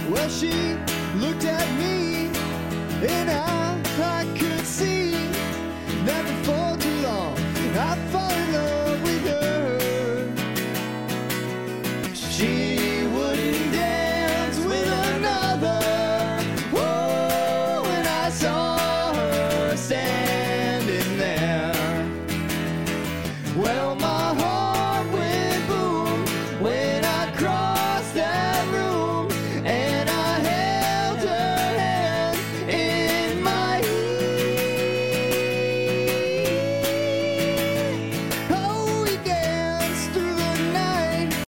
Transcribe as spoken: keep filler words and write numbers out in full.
Well, she looked at me, and I, I could see that before too long I'd fall in love with her. She